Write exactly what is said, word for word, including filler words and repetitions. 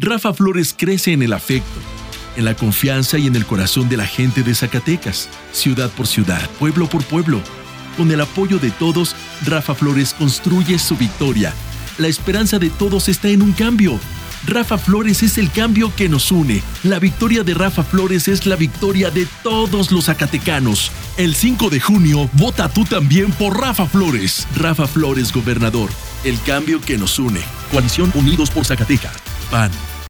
Rafa Flores crece en el afecto, en la confianza y en el corazón de la gente de Zacatecas, ciudad por ciudad, pueblo por pueblo. Con el apoyo de todos, Rafa Flores construye su victoria. La esperanza de todos está en un cambio. Rafa Flores es el cambio que nos une. La victoria de Rafa Flores es la victoria de todos los zacatecanos. El cinco de junio, vota tú también por Rafa Flores. Rafa Flores, gobernador. El cambio que nos une. Coalición Unidos por Zacatecas. P A N.